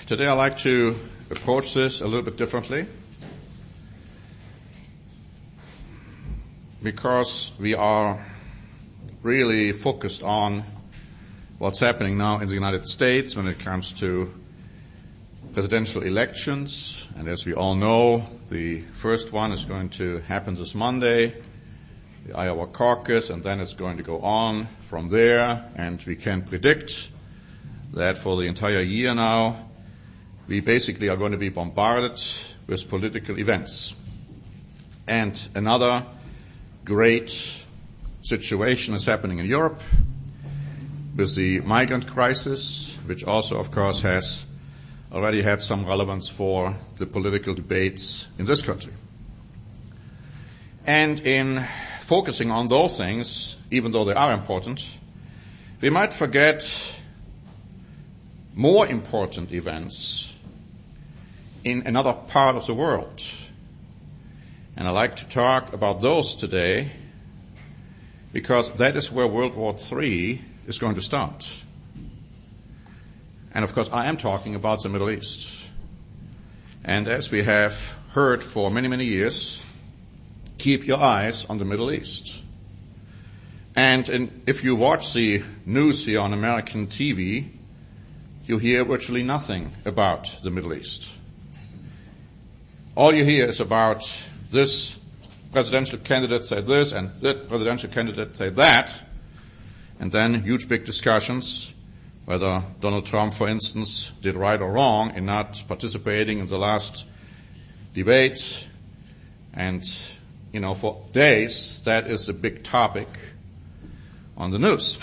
Today I'd like to approach this a little bit differently because we are really focused on what's happening now in the United States when it comes to presidential elections. And as we all know, the first one is going to happen this Monday, the Iowa caucus, and then it's going to go on from there. And we can predict that for the entire year now, we basically are going to be bombarded with political events. And another great situation is happening in Europe with the migrant crisis, which also, of course, has already had some relevance for the political debates in this country. And in focusing on those things, even though they are important, we might forget more important events in another part of the world. And I'd like to talk about those today because that is where World War III is going to start. And of course, I am talking about the Middle East. And as we have heard for many, many years, keep your eyes on the Middle East. And if you watch the news here on American TV, you hear virtually nothing about the Middle East. All you hear is about this presidential candidate said this and that presidential candidate said that, and then huge big discussions whether Donald Trump, for instance, did right or wrong in not participating in the last debate. And, for days, that is a big topic on the news.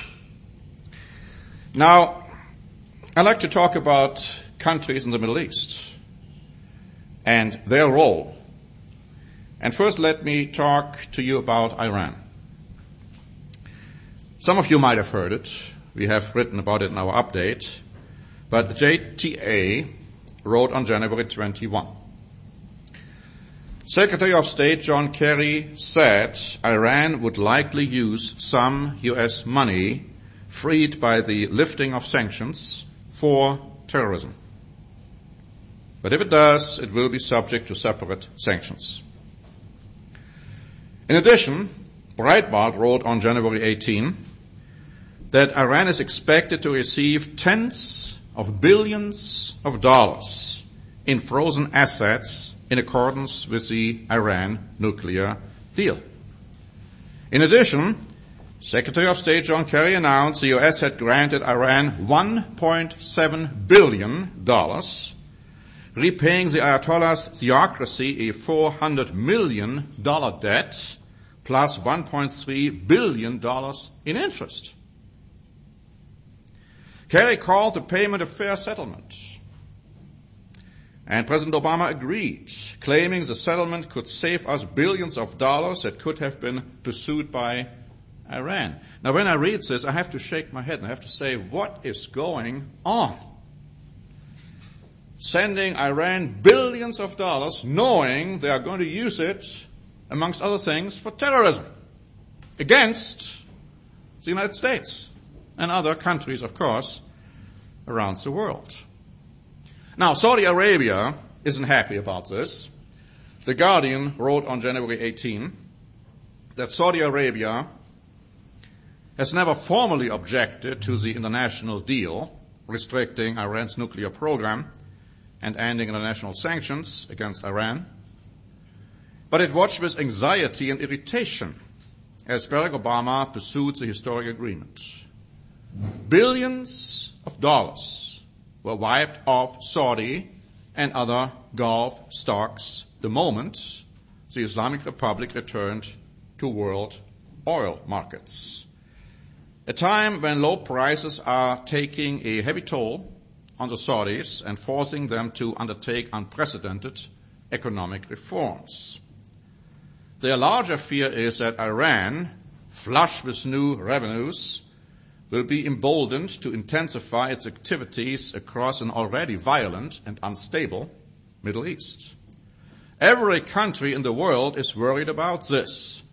Now, I'd like to talk about countries in the Middle East and their role. And first, let me talk to you about Iran. Some of you might have heard it. We have written about it in our update. But JTA wrote on January 21. Secretary of State John Kerry said Iran would likely use some U.S. money freed by the lifting of sanctions for terrorism. But if it does, it will be subject to separate sanctions. In addition, Breitbart wrote on January 18 that Iran is expected to receive tens of billions of dollars in frozen assets in accordance with the Iran nuclear deal. In addition, Secretary of State John Kerry announced the U.S. had granted Iran $1.7 billion, repaying the Ayatollah's theocracy a $400 million debt plus $1.3 billion in interest. Kerry called the payment a fair settlement. And President Obama agreed, claiming the settlement could save us billions of dollars that could have been pursued by Iran. Now, when I read this, I have to shake my head and I have to say, what is going on? Sending Iran billions of dollars, knowing they are going to use it, amongst other things, for terrorism against the United States and other countries, of course, around the world. Now, Saudi Arabia isn't happy about this. The Guardian wrote on January 18 that Saudi Arabia has never formally objected to the international deal restricting Iran's nuclear program and ending international sanctions against Iran, but it watched with anxiety and irritation as Barack Obama pursued the historic agreement. Billions of dollars were wiped off Saudi and other Gulf stocks the moment the Islamic Republic returned to world oil markets. A time when low prices are taking a heavy toll on the Saudis and forcing them to undertake unprecedented economic reforms. Their larger fear is that Iran, flush with new revenues, will be emboldened to intensify its activities across an already violent and unstable Middle East. Every country in the world is worried about this.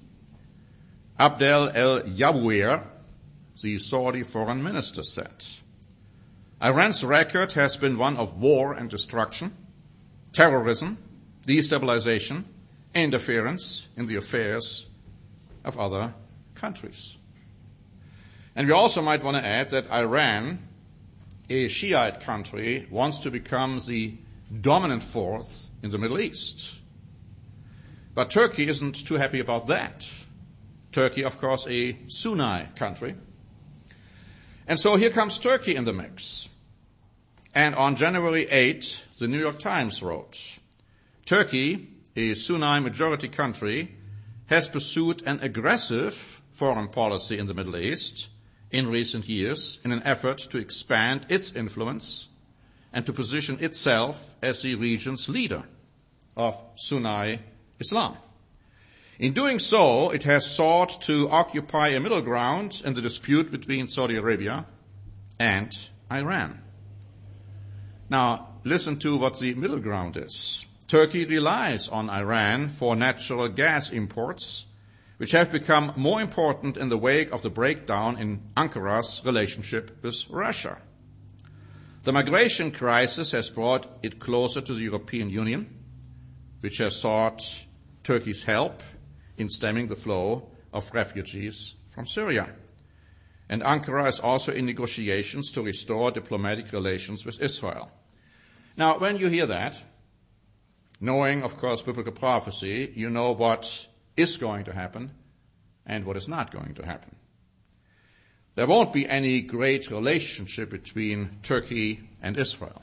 Abdel El-Yabouir, the Saudi foreign minister, said. Iran's record has been one of war and destruction, terrorism, destabilization, interference in the affairs of other countries. And we also might want to add that Iran, a Shiite country, wants to become the dominant force in the Middle East. But Turkey isn't too happy about that. Turkey, of course, a Sunni country. And so here comes Turkey in the mix. And on January 8, the New York Times wrote, Turkey, a Sunni majority country, has pursued an aggressive foreign policy in the Middle East in recent years in an effort to expand its influence and to position itself as the region's leader of Sunni Islam. In doing so, it has sought to occupy a middle ground in the dispute between Saudi Arabia and Iran. Now, listen to what the middle ground is. Turkey relies on Iran for natural gas imports, which have become more important in the wake of the breakdown in Ankara's relationship with Russia. The migration crisis has brought it closer to the European Union, which has sought Turkey's help in stemming the flow of refugees from Syria. And Ankara is also in negotiations to restore diplomatic relations with Israel. Now, when you hear that, knowing, of course, biblical prophecy, you know what is going to happen and what is not going to happen. There won't be any great relationship between Turkey and Israel.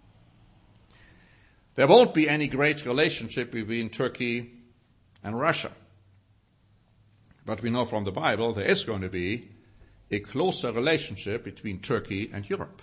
There won't be any great relationship between Turkey and Russia. But we know from the Bible there is going to be a closer relationship between Turkey and Europe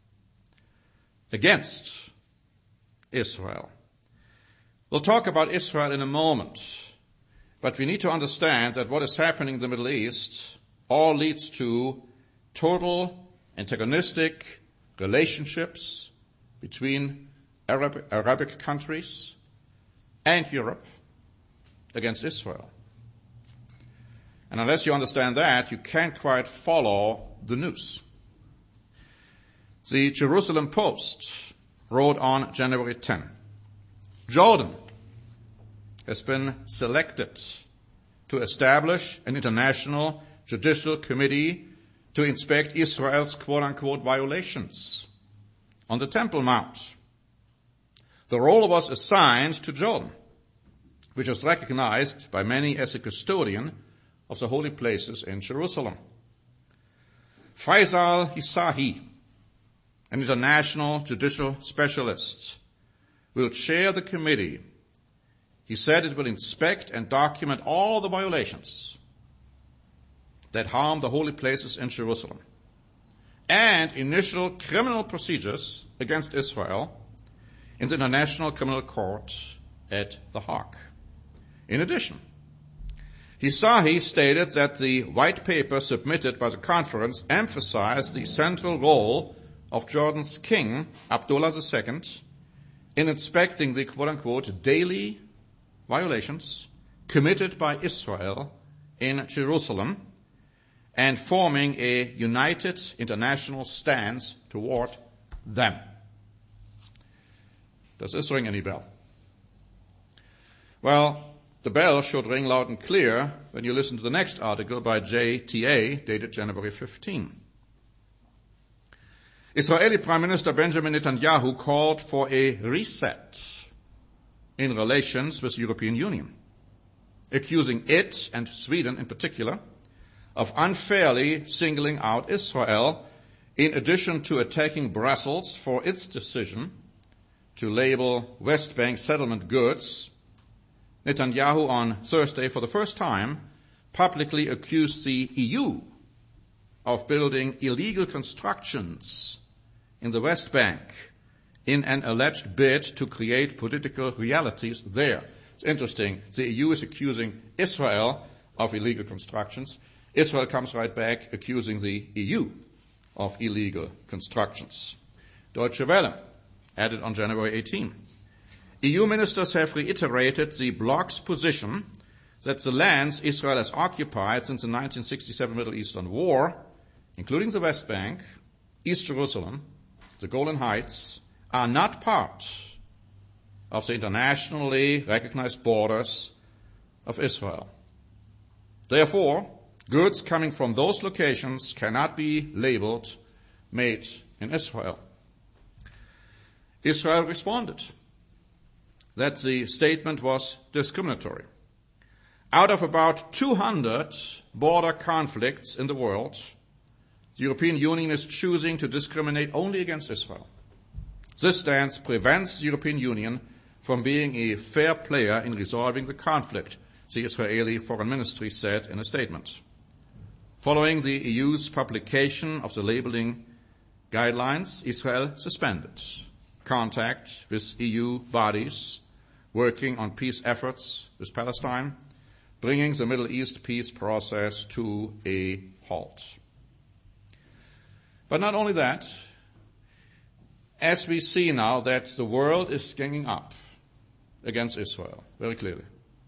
against Israel. We'll talk about Israel in a moment, but we need to understand that what is happening in the Middle East all leads to total antagonistic relationships between Arabic countries and Europe against Israel. And unless you understand that, you can't quite follow the news. The Jerusalem Post wrote on January 10, Jordan has been selected to establish an international judicial committee to inspect Israel's quote-unquote violations on the Temple Mount. The role was assigned to Jordan, which is recognized by many as a custodian of the holy places in Jerusalem. Faisal Hisahi, an international judicial specialist, will chair the committee. He said it will inspect and document all the violations that harm the holy places in Jerusalem and initial criminal procedures against Israel in the International Criminal Court at The Hague. In addition, Hisahi stated that the white paper submitted by the conference emphasized the central role of Jordan's king, Abdullah II, in inspecting the quote-unquote daily violations committed by Israel in Jerusalem and forming a united international stance toward them. Does this ring any bell? Well, the bell should ring loud and clear when you listen to the next article by JTA, dated January 15. Israeli Prime Minister Benjamin Netanyahu called for a reset in relations with the European Union, accusing it, and Sweden in particular, of unfairly singling out Israel in addition to attacking Brussels for its decision to label West Bank settlement goods. Netanyahu on Thursday, for the first time, publicly accused the EU of building illegal constructions in the West Bank in an alleged bid to create political realities there. It's interesting. The EU is accusing Israel of illegal constructions. Israel comes right back accusing the EU of illegal constructions. Deutsche Welle added on January 18. EU ministers have reiterated the bloc's position that the lands Israel has occupied since the 1967 Middle Eastern War, including the West Bank, East Jerusalem, the Golan Heights, are not part of the internationally recognized borders of Israel. Therefore, goods coming from those locations cannot be labeled made in Israel. Israel responded that the statement was discriminatory. Out of about 200 border conflicts in the world, the European Union is choosing to discriminate only against Israel. This stance prevents the European Union from being a fair player in resolving the conflict, the Israeli Foreign Ministry said in a statement. Following the EU's publication of the labeling guidelines, Israel suspended contact with EU bodies working on peace efforts with Palestine, bringing the Middle East peace process to a halt. But not only that, as we see now that the world is ganging up against Israel, very clearly.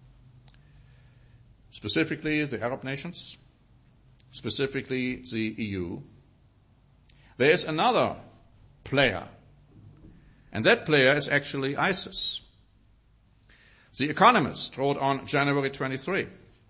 Specifically the Arab nations, specifically the EU. There is another player, and that player is actually ISIS. The Economist wrote on January 23,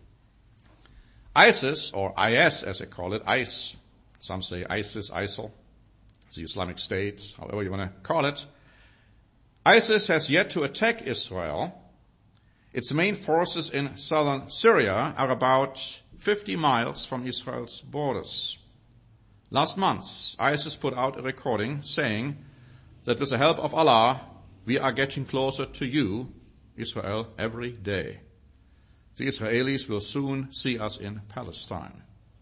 ISIS, or IS as they call it, ICE, some say ISIS, ISIL, the Islamic State, however you want to call it. ISIS has yet to attack Israel. Its main forces in southern Syria are about 50 miles from Israel's borders. Last month, ISIS put out a recording saying that with the help of Allah, we are getting closer to you, Israel, every day. The Israelis will soon see us in Palestine.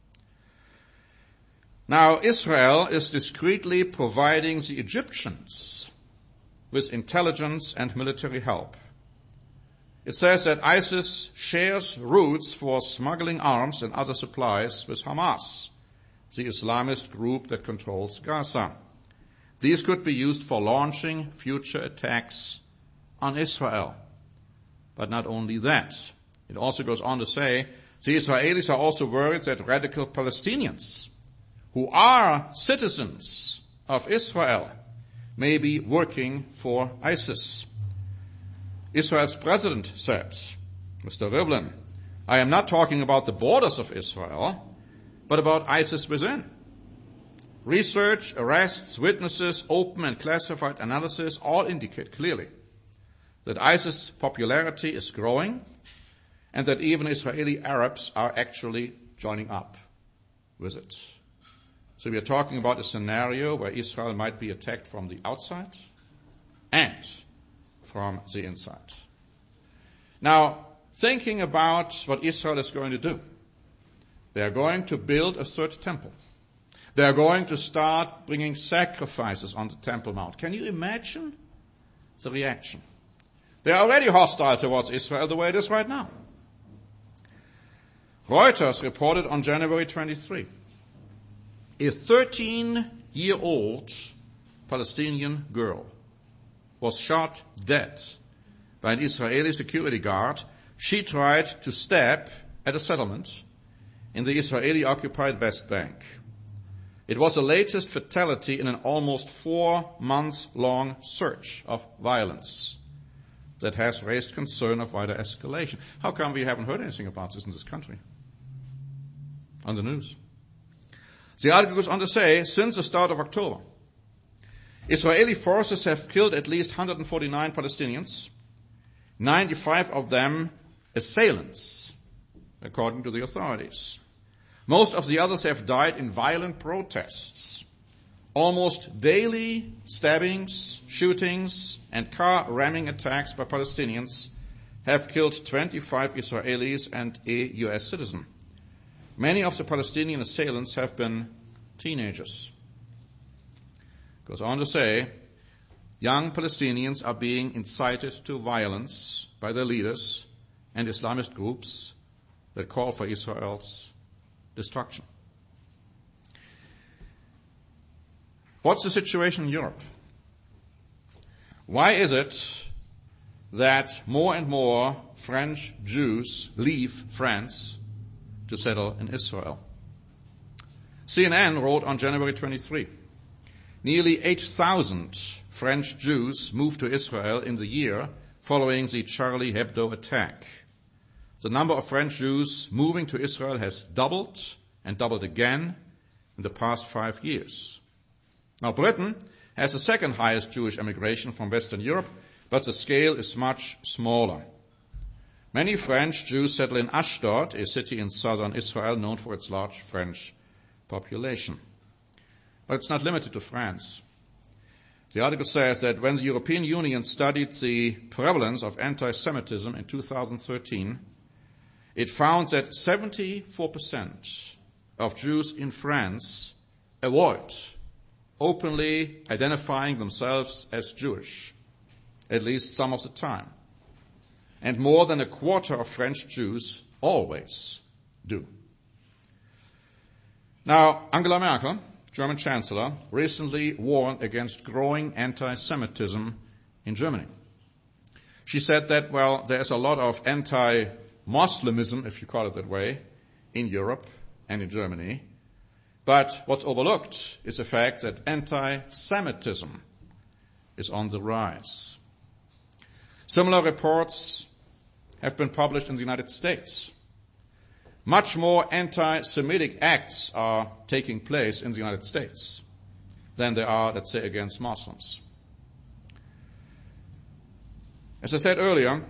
Now, Israel is discreetly providing the Egyptians with intelligence and military help. It says that ISIS shares routes for smuggling arms and other supplies with Hamas, the Islamist group that controls Gaza. These could be used for launching future attacks on Israel. But not only that. It also goes on to say, the Israelis are also worried that radical Palestinians, who are citizens of Israel, may be working for ISIS. Israel's president said, Mr. Rivlin, I am not talking about the borders of Israel, but about ISIS within. Research, arrests, witnesses, open and classified analysis all indicate clearly that ISIS' popularity is growing and that even Israeli Arabs are actually joining up with it. So we are talking about a scenario where Israel might be attacked from the outside and from the inside. Now, thinking about what Israel is going to do, they are going to build a third temple. They are going to start bringing sacrifices on the Temple Mount. Can you imagine the reaction? They are already hostile towards Israel the way it is right now. Reuters reported on January 23, a 13-year-old Palestinian girl was shot dead by an Israeli security guard. She tried to stab at a settlement in the Israeli-occupied West Bank. It was the latest fatality in an almost 4-month-long surge of violence that has raised concern of wider escalation. How come we haven't heard anything about this in this country? On the news. The article goes on to say, since the start of October, Israeli forces have killed at least 149 Palestinians, 95 of them assailants, according to the authorities. Most of the others have died in violent protests. Almost daily stabbings, shootings, and car ramming attacks by Palestinians have killed 25 Israelis and a U.S. citizen. Many of the Palestinian assailants have been teenagers. It goes on to say, young Palestinians are being incited to violence by their leaders and Islamist groups that call for Israel's destruction. What's the situation in Europe? Why is it that more and more French Jews leave France to settle in Israel? CNN wrote on January 23, nearly 8,000 French Jews moved to Israel in the year following the Charlie Hebdo attack. The number of French Jews moving to Israel has doubled and doubled again in the past 5 years. Now, Britain has the second highest Jewish immigration from Western Europe, but the scale is much smaller. Many French Jews settle in Ashdod, a city in southern Israel known for its large French population. But it's not limited to France. The article says that when the European Union studied the prevalence of anti-Semitism in 2013, it found that 74% of Jews in France avoid openly identifying themselves as Jewish, at least some of the time. And more than a quarter of French Jews always do. Now, Angela Merkel, German Chancellor, recently warned against growing anti-Semitism in Germany. She said that, well, there's a lot of anti-Muslimism, if you call it that way, in Europe and in Germany. But what's overlooked is the fact that anti-Semitism is on the rise. Similar reports have been published in the United States. Much more anti-Semitic acts are taking place in the United States than there are, let's say, against Muslims. As I said earlier,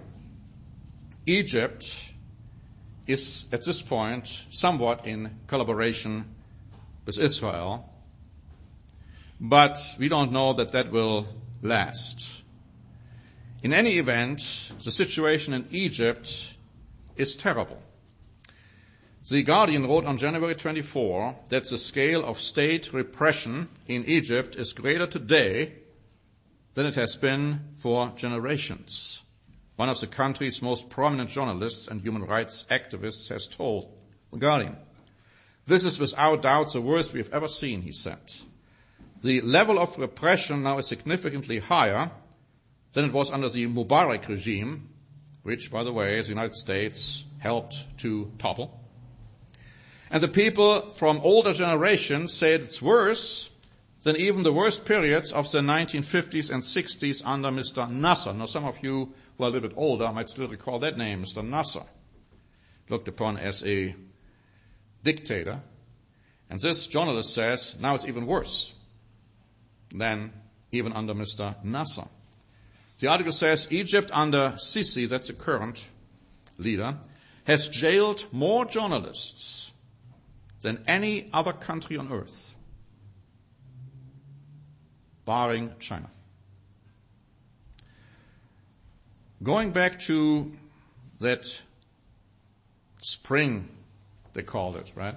Egypt is at this point somewhat in collaboration with Israel, but we don't know that that will last. In any event, the situation in Egypt is terrible. The Guardian wrote on January 24 that the scale of state repression in Egypt is greater today than it has been for generations. One of the country's most prominent journalists and human rights activists has told The Guardian. This is without doubt the worst we've ever seen, he said. The level of repression now is significantly higher than it was under the Mubarak regime, which, by the way, the United States helped to topple. And the people from older generations say it's worse than even the worst periods of the 1950s and 60s under Mr. Nasser. Now, some of you who are a little bit older might still recall that name, Mr. Nasser, looked upon as a dictator. And this journalist says now it's even worse than even under Mr. Nasser. The article says Egypt under Sisi, that's the current leader, has jailed more journalists than any other country on earth, barring China. Going back to that spring, they called it, right?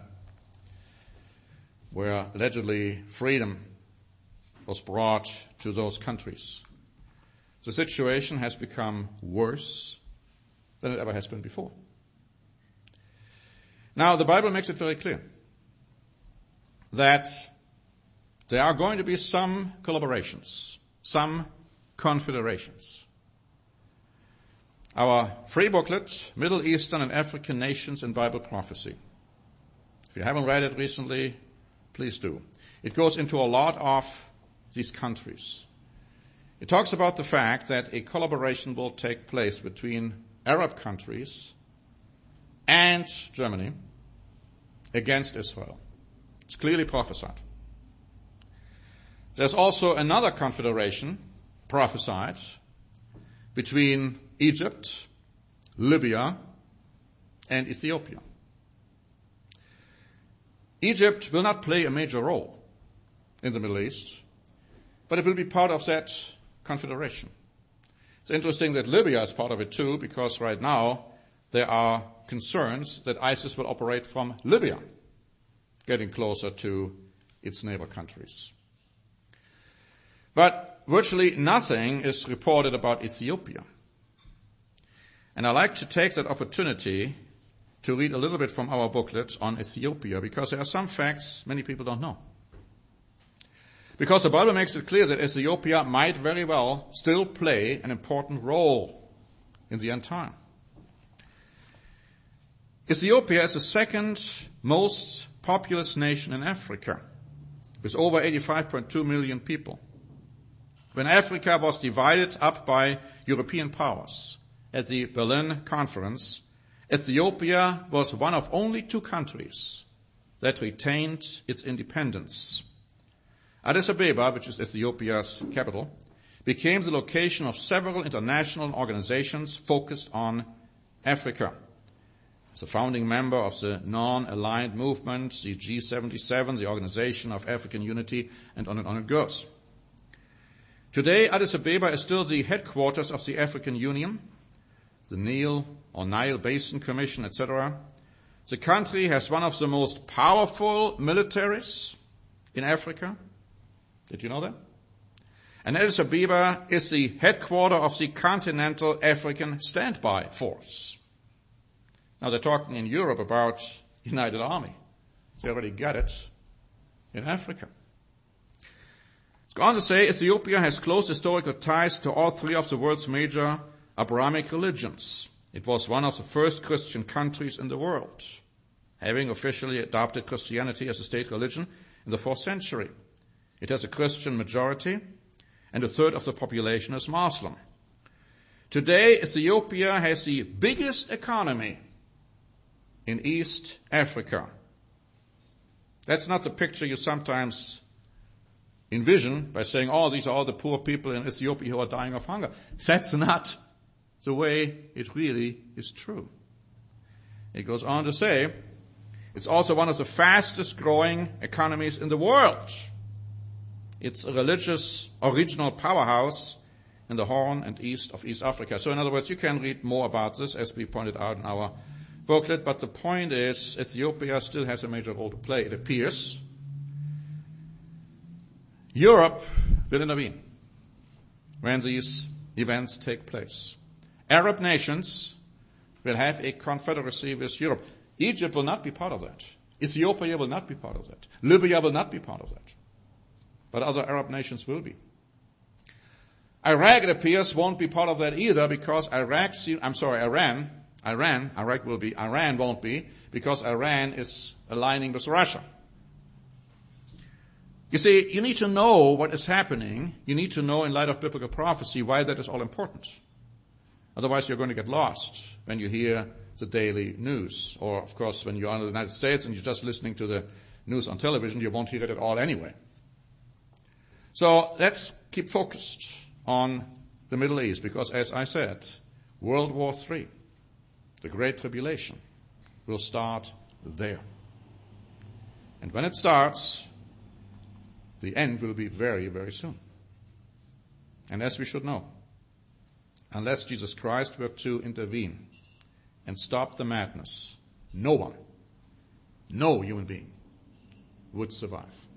Where allegedly freedom was brought to those countries. The situation has become worse than it ever has been before. Now, the Bible makes it very clear that there are going to be some collaborations, some confederations. Our free booklet, Middle Eastern and African Nations in Bible Prophecy. If you haven't read it recently, please do. It goes into a lot of these countries. It talks about the fact that a collaboration will take place between Arab countries and Germany against Israel. It's clearly prophesied. There's also another confederation prophesied between Egypt, Libya, and Ethiopia. Egypt will not play a major role in the Middle East, but it will be part of that confederation. It's interesting that Libya is part of it too, because right now there are concerns that ISIS will operate from Libya, getting closer to its neighbor countries. But virtually nothing is reported about Ethiopia. And I'd like to take that opportunity to read a little bit from our booklet on Ethiopia, because there are some facts many people don't know. Because the Bible makes it clear that Ethiopia might very well still play an important role in the end time. Ethiopia is the second most populous nation in Africa, with over 85.2 million people. When Africa was divided up by European powers at the Berlin Conference, Ethiopia was one of only 2 countries that retained its independence. Addis Ababa, which is Ethiopia's capital, became the location of several international organizations focused on Africa. As a founding member of the Non-Aligned Movement, the G77, the Organization of African Unity, and on it goes. Today, Addis Ababa is still the headquarters of the African Union, the Nile Basin Commission, etc. The country has one of the most powerful militaries in Africa. Did you know that? And Addis Ababa is the headquarters of the Continental African Standby Force. Now they're talking in Europe about United Army. They already got it in Africa. It's going on to say Ethiopia has close historical ties to all 3 of the world's major Abrahamic religions. It was one of the first Christian countries in the world, having officially adopted Christianity as a state religion in the 4th century. It has a Christian majority, and 1/3 of the population is Muslim. Today, Ethiopia has the biggest economy in East Africa. That's not the picture you sometimes envision by saying, oh, these are all the poor people in Ethiopia who are dying of hunger. That's not the way it really is true. It goes on to say, it's also one of the fastest growing economies in the world. It's a religious original powerhouse in the Horn and east of East Africa. So in other words, you can read more about this as we pointed out in our booklet, but the point is Ethiopia still has a major role to play, it appears. Europe will intervene when these events take place. Arab nations will have a confederacy with Europe. Egypt will not be part of that. Ethiopia will not be part of that. Libya will not be part of that. But other Arab nations will be. Iraq, it appears, won't be part of that either because Iran won't be because Iran is aligning with Russia. You see, you need to know what is happening. You need to know in light of biblical prophecy why that is all important. Otherwise you're going to get lost when you hear the daily news. Or, of course, when you're in the United States and you're just listening to the news on television, you won't hear it at all anyway. So let's keep focused on the Middle East because, as I said, World War III, the Great Tribulation, will start there. And when it starts, the end will be very, very soon. And as we should know, unless Jesus Christ were to intervene and stop the madness, no one, no human being would survive.